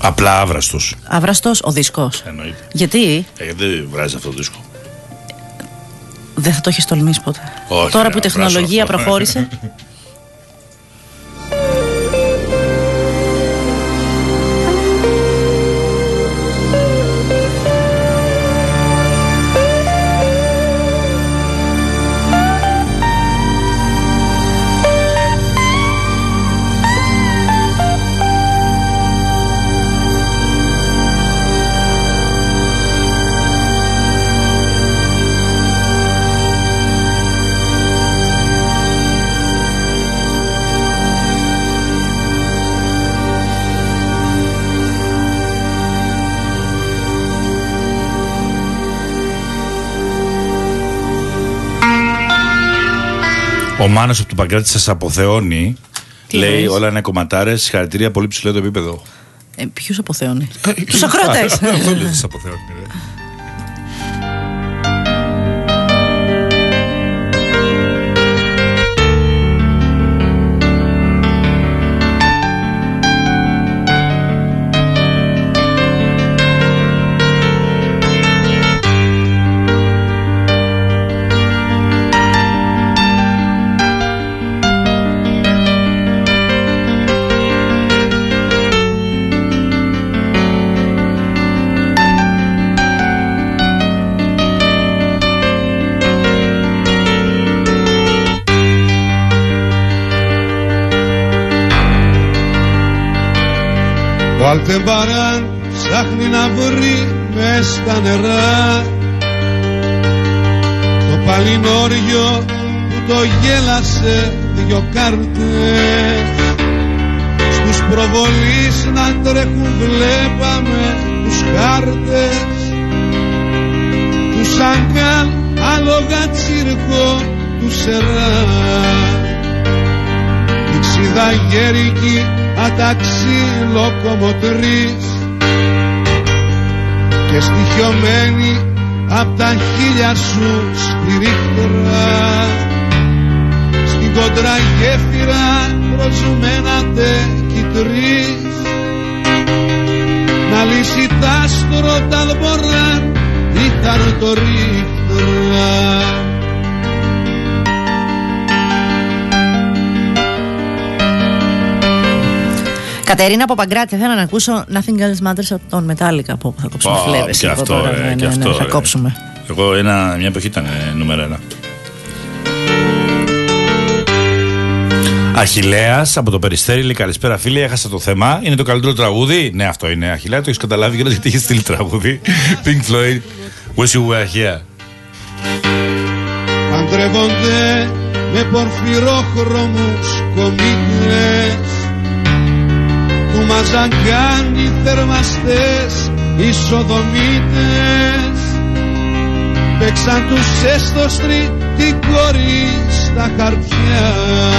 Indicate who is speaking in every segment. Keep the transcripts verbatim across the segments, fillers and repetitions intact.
Speaker 1: Απλά άβραστος.
Speaker 2: Άβραστος ο δίσκος.
Speaker 1: Εννοείται.
Speaker 2: Γιατί?
Speaker 1: Ε, γιατί δεν βγάζει αυτό το δίσκο.
Speaker 2: Δεν θα το έχεις τολμήσει ποτέ.
Speaker 1: Όχι,
Speaker 2: τώρα
Speaker 1: ρε,
Speaker 2: που η τεχνολογία
Speaker 1: αυτό.
Speaker 2: προχώρησε.
Speaker 1: Ο Μάνος από του Παγκράτη σας αποθεώνει.
Speaker 2: Τι
Speaker 1: λέει
Speaker 2: λες?
Speaker 1: όλα είναι κομματάρες. Συγχαρητήρια, πολύ ψηλό το επίπεδο.
Speaker 2: Ε, ποιους αποθεώνει? Τους ακροατές.
Speaker 1: Αυτό δεν σας αποθεώνει.
Speaker 3: Ο Αλτεμπαράν ψάχνει να βρει μες στα νερά το παλινόριο που το γέλασε δυο κάρτες. Στους προβολείς να τρέχουν βλέπαμε τους χάρτες του Σαγκάλ, άλογα τσίρκο του Σερά. Η ξιδαγέρικη αταξί λοκομοτρής και στοιχειωμένη απ' τα χίλια σου σπυρίχτρα στην κοντρά γέφυρα προσμένατε κι τρεις να λύσει τ' άστρο τ' αλμποράν ήταν το ρίχτρα.
Speaker 2: Κατερίνα από Παγκράτη, θέλω να ακούσω Nothing Else Matters από τον Metallica. Από θα κόψουμε
Speaker 1: Oh,
Speaker 2: φλέβες.
Speaker 1: και αυτό,
Speaker 2: τώρα,
Speaker 1: ε,
Speaker 2: ναι,
Speaker 1: και
Speaker 2: ναι,
Speaker 1: αυτό,
Speaker 2: ναι, θα
Speaker 1: ε.
Speaker 2: κόψουμε.
Speaker 1: Εγώ ένα, μια εποχή ήταν ε, νούμερο ένα. Αχιλλέας από το Περιστέρι λέει καλησπέρα φίλε, έχασα το θέμα. Είναι το καλύτερο τραγούδι. Ναι, αυτό είναι. Αχιλλέα, το έχεις καταλάβει κιόλας γιατί έχει στείλει τραγούδι. Pink Floyd, Wish You Were Here.
Speaker 3: Παντρεύονται με πορφυρόχρωμους κομίτες που μαζαγκάν οι θερμαστές οι σοδομίτες. Παίξαν τους έστωστροι την κόρη στα χαρτιά.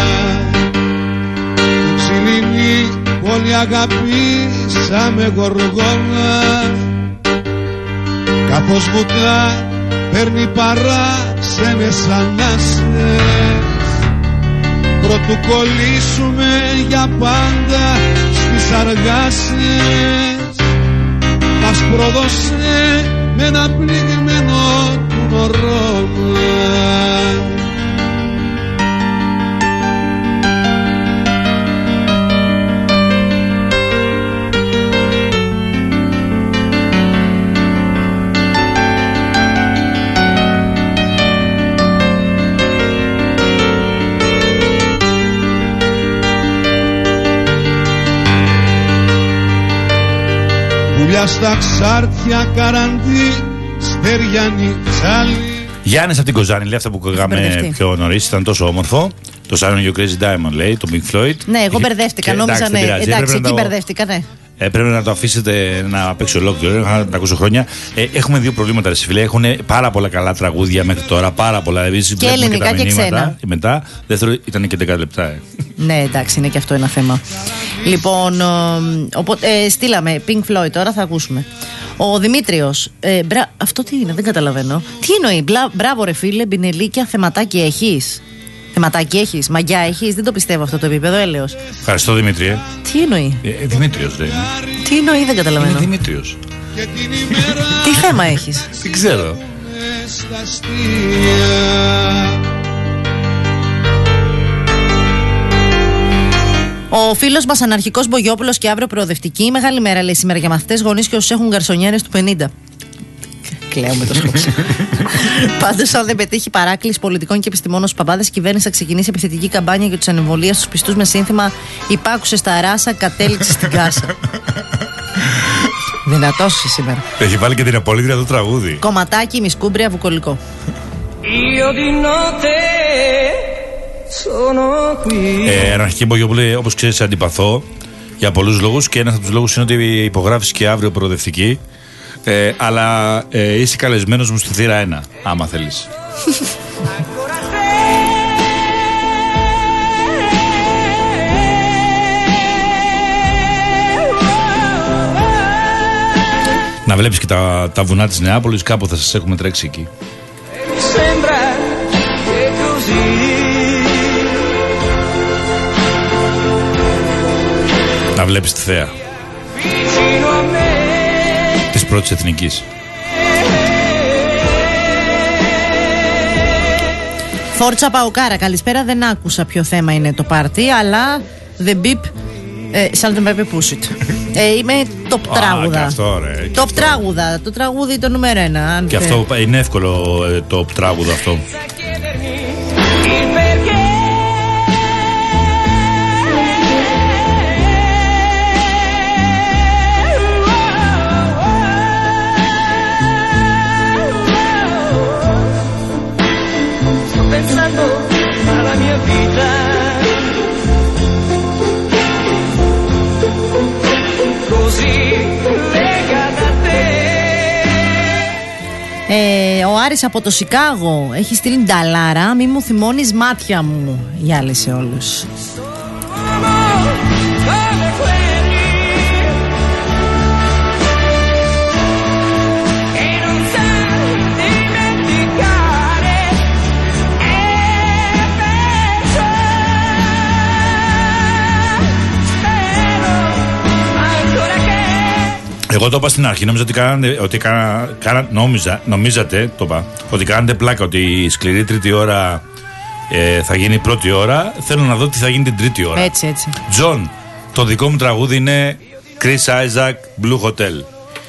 Speaker 3: Την ψηλινή πόλη αγαπήσαμε γοργόνα. Καθώς βουτά παίρνει παράξενες ανάσες. Προτού κολλήσουμε για πάντα στις αργάσεις. Μας πρόδωσε με ένα πληγμένο του νορόνα. Πουλιά στα ξάρτια καραντί, στεριανή τσάλι.
Speaker 1: Γιάννης από την Κοζάνη λέει αυτά που κογάμε πιο νωρίς, ήταν τόσο όμορφο. Το Sign of Your Crazy Diamond λέει, το Pink Floyd.
Speaker 2: Ναι, εγώ μπερδεύτηκα, νόμιζα ναι. Εντάξει, εκεί μπερδεύτηκα, ναι.
Speaker 1: Ε, πρέπει να το αφήσετε να παίξει ολόκληρο. Είχα τα ακούσω χρόνια. Ε, έχουμε δύο προβλήματα, ρε φίλε. Έχουν πάρα πολλά καλά τραγούδια μέχρι τώρα. Πάρα πολλά. Επίσης,
Speaker 2: και ελληνικά και, και ξένα.
Speaker 1: Μετά. Δεύτερο ήταν και δέκα λεπτά. Ε.
Speaker 2: Ναι, εντάξει, είναι και αυτό ένα θέμα. Λοιπόν, οπότε, ε, στείλαμε Pink Floyd, τώρα θα ακούσουμε. Ο Δημήτριος. Ε, μπρα... Αυτό τι είναι, δεν καταλαβαίνω. Τι εννοεί, μπλα... μπράβο ρε φίλε, μπινελίκια, θεματάκι έχεις. Θεματάκι έχεις, μαγιά έχεις, δεν το πιστεύω αυτό το επίπεδο, έλεος.
Speaker 1: Ευχαριστώ, Δημήτριε.
Speaker 2: Τι εννοεί?
Speaker 1: Ε, Δημήτριος δεν είναι.
Speaker 2: Τι εννοεί, δεν καταλαβαίνω.
Speaker 1: Είναι Δημήτριος.
Speaker 2: Τι θέμα έχεις?
Speaker 1: Δεν ξέρω.
Speaker 2: Ο φίλος μας αναρχικός Μπογιόπουλος και αύριο προοδευτική. Μεγάλη μέρα, λέει, σήμερα για μαθητές, γονείς και όσους έχουν γκαρσονιέρες του πενήντα. Κλαίω με το σκόψη. Πάντως, αν δεν πετύχει παράκληση πολιτικών και επιστημόνων στους παπάδες, η κυβέρνηση θα ξεκινήσει επιθετική καμπάνια για τους ανεμβολίες στους πιστούς με σύνθημα «Υπάκουσε στα ράσα, κατέληξε στην κάσα». Δυνατός είσαι σήμερα.
Speaker 1: Έχει βάλει και την απολύτρια το τραγούδι.
Speaker 2: Κομματάκι, μισκούμπρια, βουκολικό.
Speaker 1: Ε, Αναρχική Μπογιόπουλε, όπως ξέρεις, αντιπαθώ για πολλούς λόγους και ένας από τους λόγους είναι ότι υπογράφεις και αύριο προοδευτική. Ε, αλλά ε, είσαι καλεσμένος μου στη θύρα ένα, άμα θέλεις. Να βλέπεις και τα, τα βουνά της Νεάπολης, κάπου θα σας έχουμε τρέξει εκεί. Να βλέπεις τη θέα της πρώτης εθνικής.
Speaker 2: Φόρτσα Παοκάρα, καλησπέρα. Δεν άκουσα ποιο θέμα είναι το πάρτι, αλλά The Beep ε, Salt and Pepper Push It. ε, Είμαι top τραγούδα.
Speaker 1: Α, αυτό, ρε,
Speaker 2: top
Speaker 1: αυτό.
Speaker 2: τραγούδα, το τραγούδι το νούμερο ένα. Αν
Speaker 1: και θε... αυτό είναι εύκολο, ε, το τραγούδα αυτό.
Speaker 2: Ε, ο Άρης από το Σικάγο έχει στείλει νταλάρα. Μη μου θυμώνεις μάτια μου. Γεια λέει σε όλους.
Speaker 1: Εγώ το είπα στην αρχή, νόμιζα ότι κάνατε, ότι κάνα, κάνα, νόμιζα, νομίζατε, το είπα, ότι κάνατε πλάκα, ότι η σκληρή τρίτη ώρα ε, θα γίνει η πρώτη ώρα. Θέλω να δω τι θα γίνει την τρίτη ώρα.
Speaker 2: Έτσι, έτσι.
Speaker 1: Τζον, το δικό μου τραγούδι είναι Chris Isaac, Blue Hotel.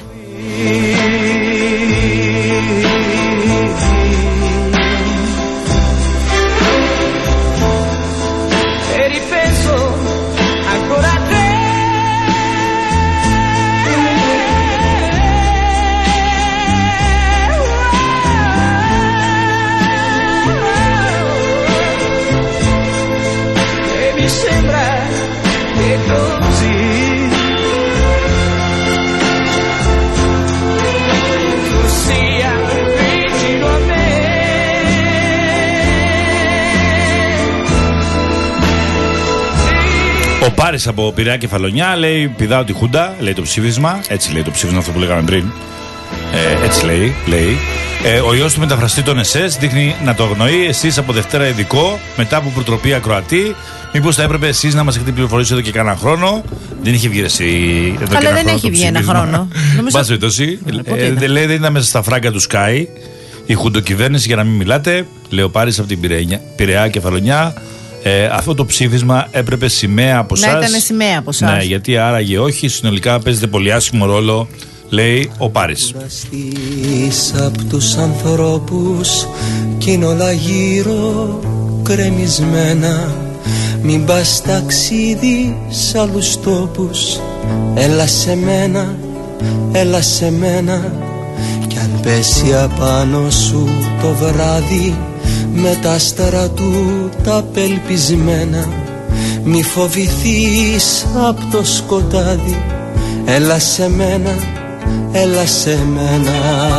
Speaker 1: Ο Πάρης από Πειραιά Κεφαλονιά λέει: πηδάω τη Χούντα, λέει το ψήφισμα. Έτσι λέει το ψήφισμα αυτό που λέγαμε πριν. Ε, έτσι λέει. λέει. Ε, ο ιός του μεταφραστή των ες ες δείχνει να το αγνοεί. Εσείς από Δευτέρα ειδικό, μετά από προτροπή ακροατή. Μήπως θα έπρεπε εσείς να μας έχετε πληροφορήσει εδώ και κάνα χρόνο. Δεν είχε βγει εσύ.
Speaker 2: Καλά, δεν έχει βγει ένα χρόνο.
Speaker 1: Μπας περιπτώσει. Λέει δεν ήταν μέσα στα φράγκα του Sky η χουντοκυβέρνηση για να μην μιλάτε. Λέει ο Πάρης από την Πειραιά Κεφαλονιά. Ε, αυτό το ψήφισμα έπρεπε σημαία από εσάς.
Speaker 2: Να ήταν σημαία από εσάς.
Speaker 1: Ναι, γιατί άραγε όχι, συνολικά παίζεται πολύ άσχημο ρόλο, λέει ο Πάρης.
Speaker 4: Από τους ανθρώπους κι είναι όλα γύρω κρεμισμένα. Μην πας ταξίδι σ' άλλους τόπους. Έλα σε μένα, έλα σε μένα. Κι αν πέσει απάνω σου το βράδυ με τα άστερα του τα απελπισμένα, μη φοβηθείς απ' το σκοτάδι. Έλα σε μένα, έλα σε μένα.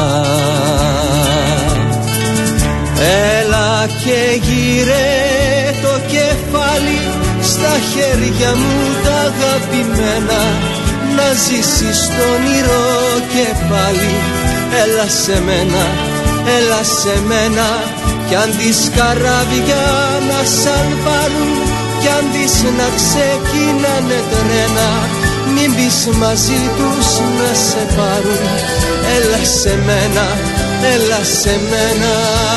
Speaker 4: Έλα και γύρε το κεφάλι στα χέρια μου τα αγαπημένα, να ζήσεις το όνειρο και πάλι. Έλα σε μένα, έλα σε μένα. κι αν τις καράβια να σαν πάρουν, κι αν τις να ξεκινάνε τρένα, μην πεις μαζί τους να σε πάρουν. Έλα σε μένα, έλα σε μένα.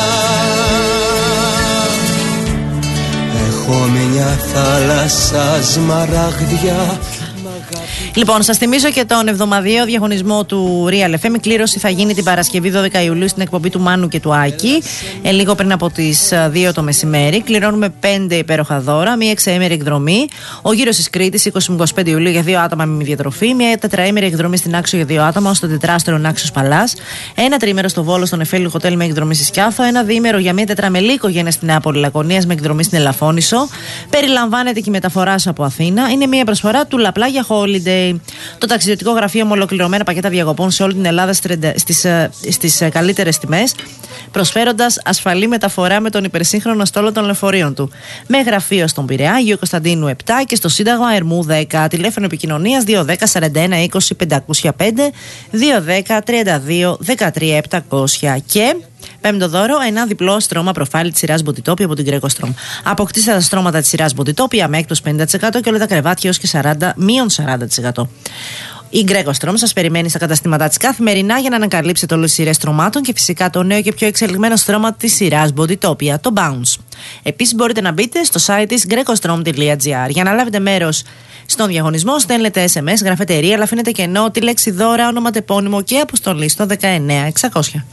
Speaker 4: Έχω μια θάλασσα σμαραγδιά.
Speaker 2: Λοιπόν, σας θυμίζω και τον εβδομαδιαίο διαγωνισμό του Real εφ εμ. Η κλήρωση θα γίνει την Παρασκευή δώδεκα Ιουλίου στην εκπομπή του Μάνου και του Άκη, ε, λίγο πριν από τις δύο το μεσημέρι. Κληρώνουμε πέντε υπέροχα δώρα, μία εξαήμερη εκδρομή. Ο γύρος της Κρήτης είκοσι με είκοσι πέντε Ιουλίου για δύο άτομα με διατροφή. Μία τετραήμερη εκδρομή στην Άξο για δύο άτομα, στο τετράστερο Άξος Παλάς. Ένα τριήμερο στο Βόλο, στον Εφέλιο Χοτέλ με εκδρομή στη Σκιάθο. Ένα διήμερο για μία τετραμελή οικογένεια στην Νεάπολη Λακωνίας με εκδρομή στην Ελαφώνησο. Περιλαμβάνεται και η μεταφορά από Αθήνα. Είναι μία προσφορά του Λαπλά για Holiday. Το ταξιδιωτικό γραφείο με ολοκληρωμένα πακέτα διακοπών σε όλη την Ελλάδα στις, στις καλύτερες τιμές, προσφέροντας ασφαλή μεταφορά με τον υπερσύγχρονο στόλο των λεωφορείων του. Με γραφείο στον Πειραιά, Αγίου Κωνσταντίνου επτά και στο Σύνταγμα Ερμού δέκα. Τηλέφωνο επικοινωνίας δύο ένα μηδέν σαράντα ένα είκοσι πεντακόσια πέντε, δύο ένα μηδέν τριάντα δύο δεκατρία επτακόσια. Και πέμπτο δώρο, ένα διπλό στρώμα προφάλι της σειράς Bodytopia από την Greco Strom. Αποκτήστε τα στρώματα της σειράς Bodytopia με έκπτωση πενήντα τοις εκατό και όλα τα κρεβάτια έως και σαράντα, μείον σαράντα τοις εκατό. Η Greco Strom σας περιμένει στα καταστήματά της καθημερινά για να ανακαλύψετε όλες τις σειρές στρωμάτων και φυσικά το νέο και πιο εξελιγμένο στρώμα της σειράς Bodytopia, το Bounce. Επίσης μπορείτε να μπείτε στο site της greco strom τελεία gr. Για να λάβετε μέρος στον διαγωνισμό, στέλνετε ες εμ ες, γράφετε Real, αφήνετε κενό τη λέξη δώρα, όνομα, τεπώνυμο και αποστολή στο δεκαεννέα εξακόσια.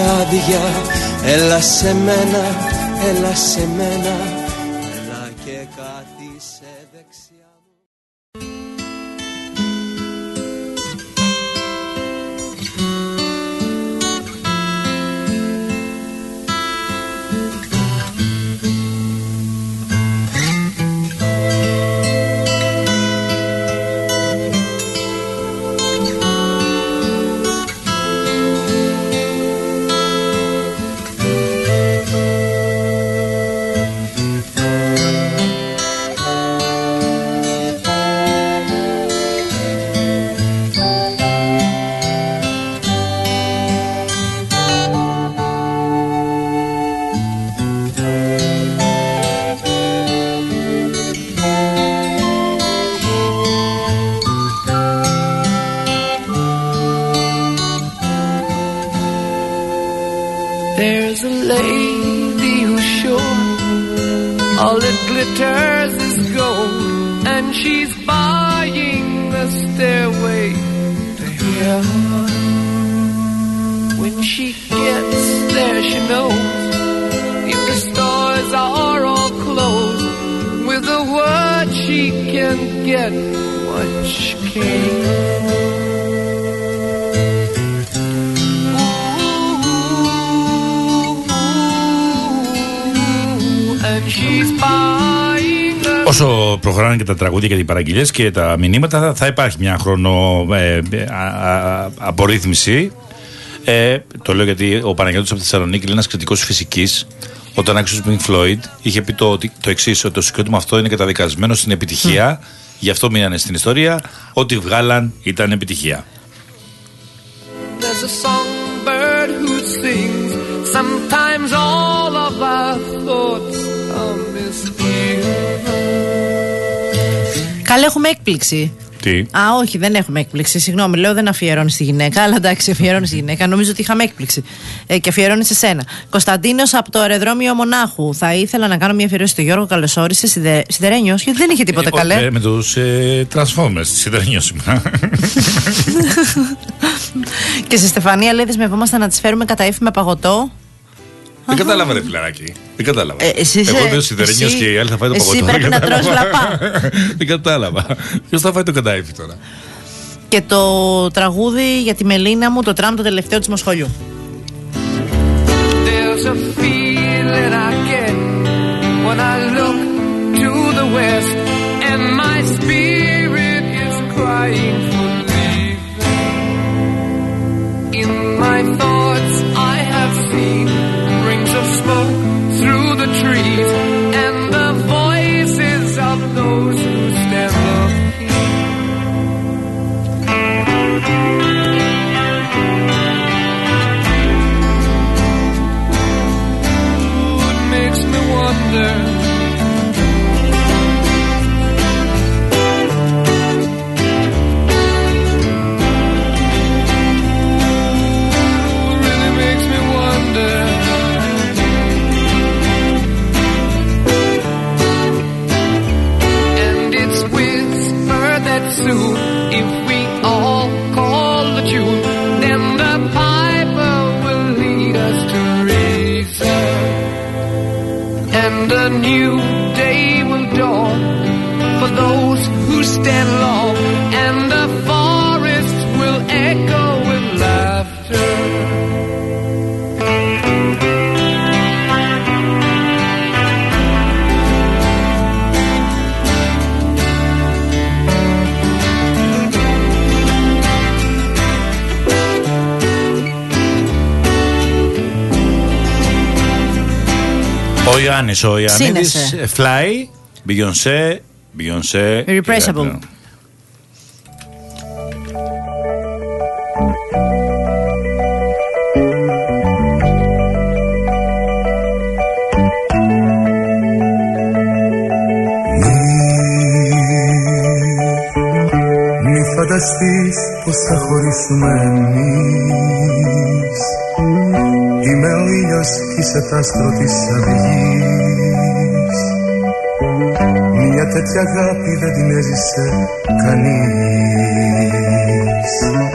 Speaker 4: Έλα σε μένα, έλα σε μένα, έλα και κάτι σε δεξιά μου.
Speaker 5: There's a lady who's sure all that glitters is gold, and she's buying the stairway to heaven. When she gets there, she knows if the stores are all closed, with a word she can get what she came.
Speaker 1: Όσο προχωράνε και τα τραγούδια και οι παραγγελίες και τα μηνύματα, θα υπάρχει μια χρόνο ε, α, α, απορρίθμιση. Ε, το λέω γιατί ο Παναγιώτης από τη Θεσσαλονίκη είναι ένας κριτικός φυσικής. Όταν άκουσε του Pink Floyd, είχε πει το, το εξής: ότι το συγκρότημα αυτό είναι καταδικασμένο στην επιτυχία. Mm. Γι' αυτό μείνανε στην ιστορία. Ό,τι βγάλαν ήταν επιτυχία.
Speaker 5: There's a songbird who sings. Sometimes all of our thoughts are misgiven.
Speaker 2: Καλή, έχουμε έκπληξη.
Speaker 1: Τι?
Speaker 2: Α, όχι, δεν έχουμε έκπληξη. Συγγνώμη, λέω δεν αφιερώνει στη γυναίκα. Αλλά εντάξει, αφιερώνει στη γυναίκα. Νομίζω ότι είχαμε έκπληξη. Ε, και αφιερώνει σε σένα. Κωνσταντίνος από το αεροδρόμιο Μονάχου. Θα ήθελα να κάνω μια αφιερώση στο Γιώργο. Καλώς όρισε. Σιδε... Σιδερένιος, γιατί δεν είχε τίποτα καλέ.
Speaker 1: Ε, με τους ε, Transformers. Σιδερένιος ήμουν.
Speaker 2: Και στη Στεφανία λέει δεσμευόμαστε να τις φέρουμε κατά ύφη με παγωτό.
Speaker 1: Δεν κατάλαβα, ρε φιλαράκι. Δεν κατάλαβα.
Speaker 2: Ε, εσύ
Speaker 1: Εγώ είμαι ο Σιδερένιος και οι άλλοι θα φάει το παγωτό.
Speaker 2: Εσύ πρέπει να τρως λαπά.
Speaker 1: Δεν κατάλαβα. Ποιος θα φάει το κατάιφι τώρα?
Speaker 2: Και το τραγούδι για τη Μελίνα μου, το τραμ το τελευταίο της Μοσχολιού.
Speaker 5: There's a feeling I get when I look to the west and my spirit is crying for leaving. In my thoughts I have seen rings of smoke through the trees and the voices of those who stand looking. new day will dawn for those who stand long, and the forest will echo with laughter.
Speaker 1: Ο Ιωάννης, ο Ιωαννίδης, Fly, Beyoncé, Beyoncé.
Speaker 2: Irrepressible.
Speaker 6: Μη φανταστείς πως θα χωρίσουμε εμείς. Είμαι ο ήλιος κι είσαι τ' άστρο της αυγής. Μια τέτοια αγάπη δεν την έζησε κανείς.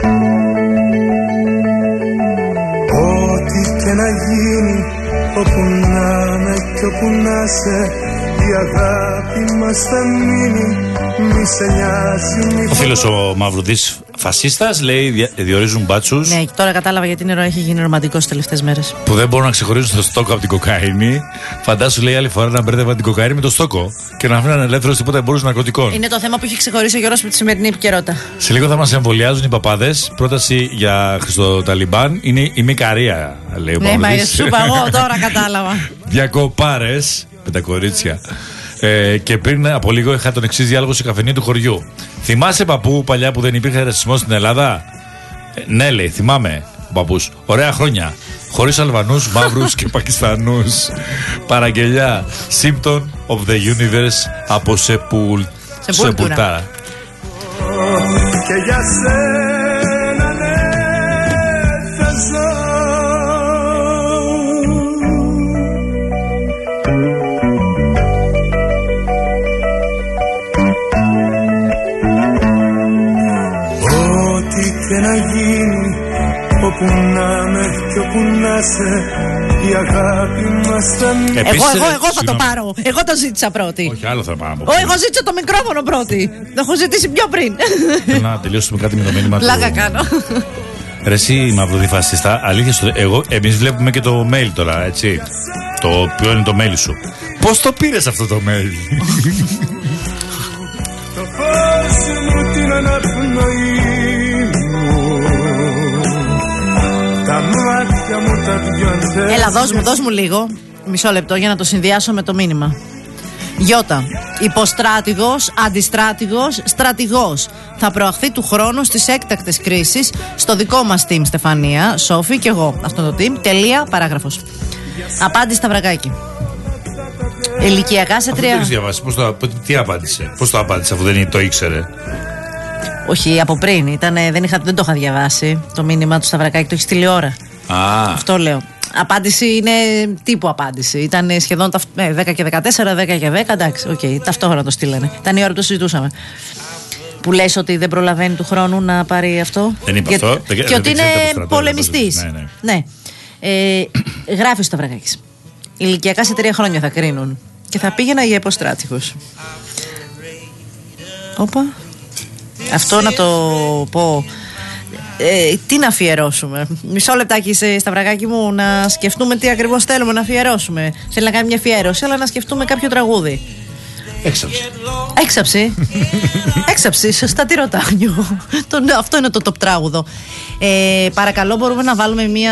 Speaker 6: Ό,τι και να γίνει, όπου να με κι όπου να σε, η αγάπη μας θα μείνει. Μη σε νοιάζει, μη.
Speaker 1: Ο φίλος ο Μαυρουδής, φασίστας, λέει, δια- διορίζουν μπάτσους.
Speaker 2: Ναι, τώρα κατάλαβα γιατί είναι έχει γίνει ρομαντικός τις τελευταίες μέρες.
Speaker 1: Που δεν μπορούν να ξεχωρίσουν το στόκο από την κοκαίνη. Φαντάσου, λέει, άλλη φορά να μπέρδευαν την κοκαίνη με το στόκο και να αφήναν ελεύθερος τίποτα εμπόρους ναρκωτικών.
Speaker 2: Είναι το θέμα που έχει ξεχωρίσει ο Γιώργος με τη σημερινή επικαιρότητα.
Speaker 1: Σε λίγο θα μας εμβολιάζουν οι παπάδες. Πρόταση για Χριστοταλιμπάν είναι η Μικαρία, λέει ο
Speaker 2: Ναι, μα
Speaker 1: Μαυρουδής.
Speaker 2: σου είπα εγώ τώρα κατάλαβα.
Speaker 1: Διακοπάρες με τα κορίτσια. Ε, και πριν από λίγο είχα τον εξής διάλογο σε καφενείο του χωριού. Θυμάσαι, παππού, παλιά που δεν υπήρχε ρατσισμός στην Ελλάδα? Ε, ναι, λέει, θυμάμαι, ο παππούς. Ωραία χρόνια. Χωρίς Αλβανούς, Μαύρους και Πακιστανούς. Παραγγελιά. Symptom of the universe από Σεπουλ...
Speaker 2: Σεπούλτουρα.
Speaker 6: Και για σένα ναι θα ζω. Ό,τι και να γίνει, όπου να με κι όπου να σε, η αγάπη μας θα μείνει.
Speaker 1: Επίσης,
Speaker 2: Εγώ, εγώ,
Speaker 1: ε,
Speaker 2: εγώ θα το
Speaker 1: συγγνώμη.
Speaker 2: πάρω. Εγώ το ζήτησα πρώτη.
Speaker 1: Όχι, άλλο θα πάμε.
Speaker 2: Ω, εγώ ζήτησα το μικρόφωνο πρώτη. Το έχω ζητήσει πιο πριν.
Speaker 1: Θέλω να τελειώσουμε κάτι με το μήνυμα του.
Speaker 2: Πλάκα κάνω.
Speaker 1: Ρε εσύ Μαυρουδή φασίστα, αλήθεια σου, εγώ, εμείς βλέπουμε και το mail τώρα, έτσι. Το ποιο είναι το mail σου. Πώς το πήρες αυτό το mail?
Speaker 6: Το φως μου, την αναπνοή μου, τα μάτια μου τα δυο αντές.
Speaker 2: Έλα, δώσ' μου, δώσ' μου λίγο. Μισό λεπτό για να το συνδυάσω με το μήνυμα. Γιώτα. Υποστράτηγος, αντιστράτηγος, στρατηγός. Θα προαχθεί του χρόνου στις έκτακτες κρίσεις στο δικό μας team, Στεφανία, Σόφη και εγώ. Αυτό το team. Τελεία, παράγραφος. Απάντηση Σταυρακάκη. Ηλικιακά σε
Speaker 1: Αυτό
Speaker 2: τρία.
Speaker 1: το έχεις διαβάσει. Πώς το, τι απάντησε? Πώς το απάντησε αφού δεν το ήξερε?
Speaker 2: Όχι, από πριν. Ήτανε, δεν, είχα, δεν το είχα διαβάσει. Το μήνυμα του Σταυρακάκη το έχει στείλει ώρα.
Speaker 1: Α,
Speaker 2: Αυτό λέω. Απάντηση είναι τύπου απάντηση. Ήταν σχεδόν τα, ε, δέκα και δεκατέσσερα, δέκα και δέκα. Εντάξει, οκ, okay, ταυτόχρονα το στείλανε. Ήταν η ώρα που το συζητούσαμε. Που λες ότι δεν προλαβαίνει του χρόνου να πάρει αυτό.
Speaker 1: Δεν είπα
Speaker 2: και,
Speaker 1: αυτό.
Speaker 2: Και,
Speaker 1: Δεν-
Speaker 2: και ότι
Speaker 1: δεν ξέρετε από
Speaker 2: είναι
Speaker 1: στρατό,
Speaker 2: πολεμιστής.
Speaker 1: ναι, ναι.
Speaker 2: ναι. Ε, γράφει στο Σταυρακάκης. Ηλικιακά σε τρία χρόνια θα κρίνουν. Και θα πήγαινα για υποστράτηγος. Όπα. Αυτό να το πω. Ε, τι να αφιερώσουμε? Μισό λεπτάκι, σε Σταυρακάκι μου, να σκεφτούμε τι ακριβώς θέλουμε να αφιερώσουμε. Θέλει να κάνει μια αφιέρωση, αλλά να σκεφτούμε κάποιο τραγούδι.
Speaker 1: έξαψε.
Speaker 2: Έξαψη. Έξαψη, σωστά τι ρωτάω. Αυτό είναι το top τράγουδο. Ε, παρακαλώ, μπορούμε να βάλουμε μια.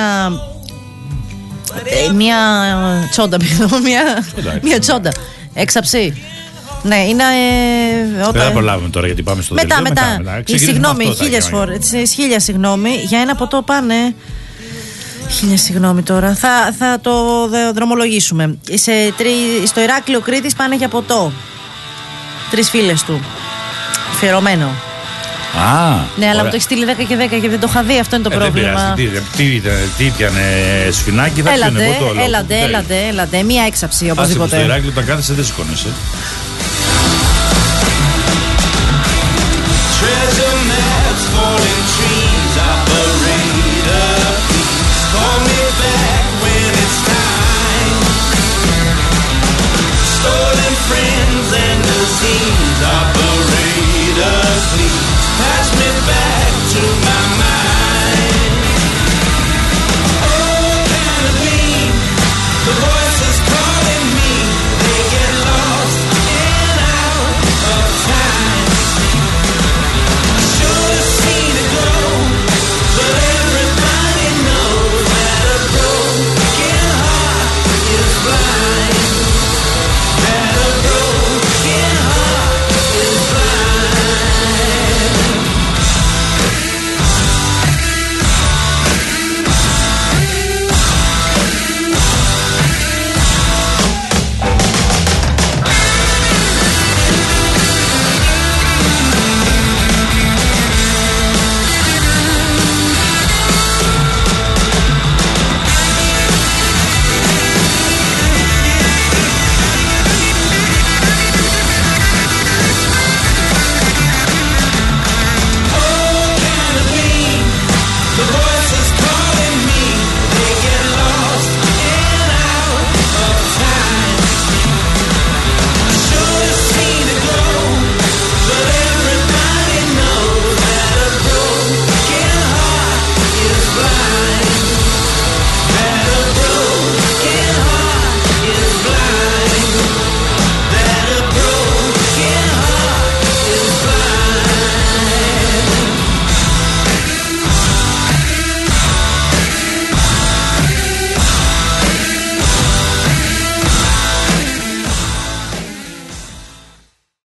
Speaker 2: Ε, μια τσόντα, μια, μια τσόντα. Έξαψη. Ναι, είναι. Ε, όταν...
Speaker 1: Δεν θα προλάβουμε τώρα γιατί πάμε στο
Speaker 2: Μετά,
Speaker 1: δελτίο.
Speaker 2: μετά.
Speaker 1: μετά.
Speaker 2: Συγγνώμη, χίλιες φορές. Χίλια συγγνώμη. Για ένα ποτό πάνε. Χίλια συγγνώμη τώρα. Θα, θα το δε- δρομολογήσουμε. Σε τρι... Στο Ηράκλειο Κρήτης πάνε για ποτό. Τρεις φίλες του. Αφιερωμένο.
Speaker 1: Α,
Speaker 2: Ναι, αλλά
Speaker 1: ωραία.
Speaker 2: μου το έχει στείλει δέκα και δέκα και δεν το είχα δει. Αυτό είναι το
Speaker 1: Ε, δεν
Speaker 2: πρόβλημα.
Speaker 1: πειράζει. Τι, τι, τι, τι πιάνε σφινάκι, θα πιάνε
Speaker 2: Έλατε,
Speaker 1: ποτό. λόγω.
Speaker 2: έλατε,
Speaker 1: Τέλεια.
Speaker 2: έλατε, έλατε. Μία έξαψη
Speaker 1: Άσε που
Speaker 2: οπωσδήποτε.
Speaker 1: στο Ηράκλειο όταν κάθεσαι δεν σηκώνεσαι.